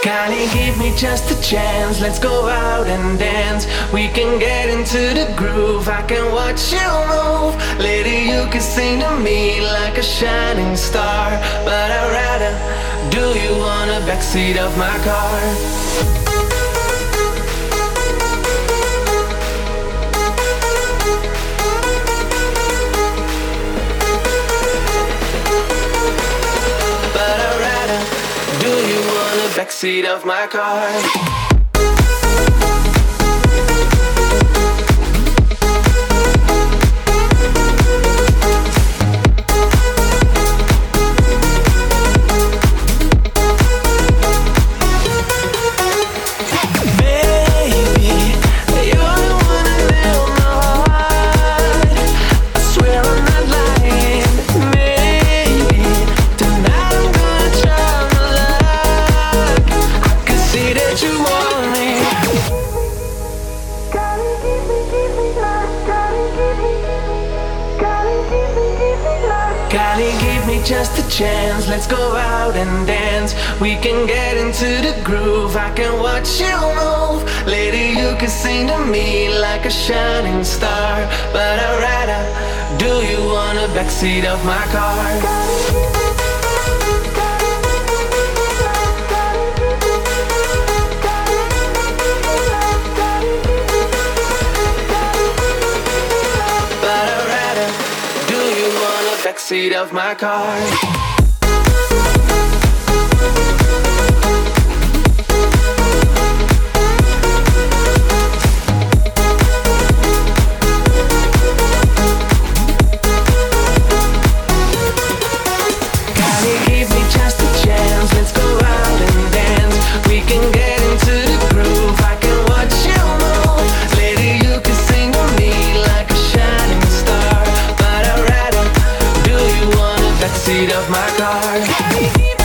Kylie, give me just a chance. Let's go out and dance. We can get into the groove. I can watch you move. Lady, you can sing to me like a shining star. But I'd rather do you on the backseat of my car. Backseat of my car. Kylie, give me just a chance. Let's go out and dance. We can get into the groove. I can watch you move. Lady, you can sing to me like a shining star. But I'd rather do you on the backseat of my car. Backseat of my car. Seat of my car.